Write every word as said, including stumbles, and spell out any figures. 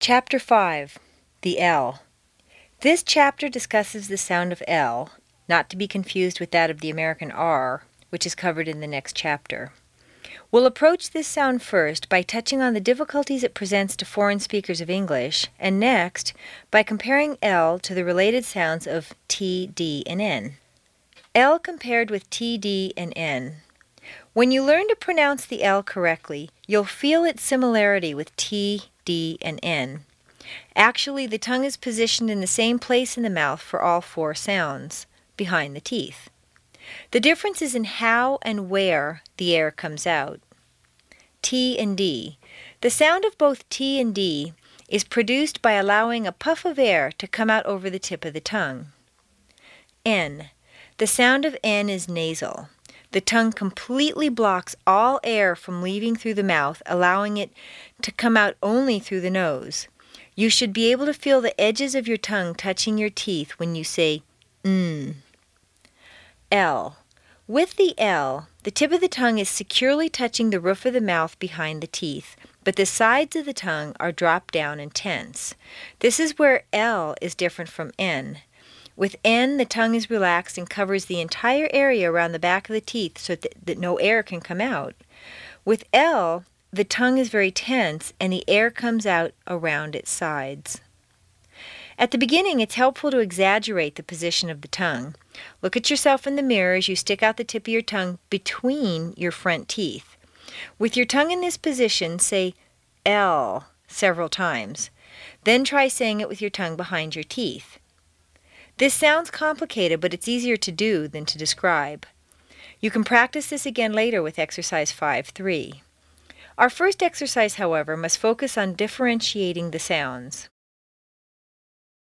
Chapter five. The L. This chapter discusses the sound of L, not to be confused with that of the American R, which is covered in the next chapter. We'll approach this sound first by touching on the difficulties it presents to foreign speakers of English, and next by comparing L to the related sounds of T, D, and N. L compared with T, D, and N. When you learn to pronounce the L correctly, you'll feel its similarity with T, D, and N. Actually, the tongue is positioned in the same place in the mouth for all four sounds, behind the teeth. The difference is in how and where the air comes out. T and D. The sound of both T and D is produced by allowing a puff of air to come out over the tip of the tongue. N. The sound of N is nasal. The tongue completely blocks all air from leaving through the mouth, allowing it to come out only through the nose. You should be able to feel the edges of your tongue touching your teeth when you say mm. L. With the L, the tip of the tongue is securely touching the roof of the mouth behind the teeth, but the sides of the tongue are dropped down and tense. This is where L is different from N. With N, the tongue is relaxed and covers the entire area around the back of the teeth so that, that no air can come out. With L, the tongue is very tense and the air comes out around its sides. At the beginning, it's helpful to exaggerate the position of the tongue. Look at yourself in the mirror as you stick out the tip of your tongue between your front teeth. With your tongue in this position, say L several times. Then try saying it with your tongue behind your teeth. This sounds complicated, but it's easier to do than to describe. You can practice this again later with exercise five three. Our first exercise, however, must focus on differentiating the sounds.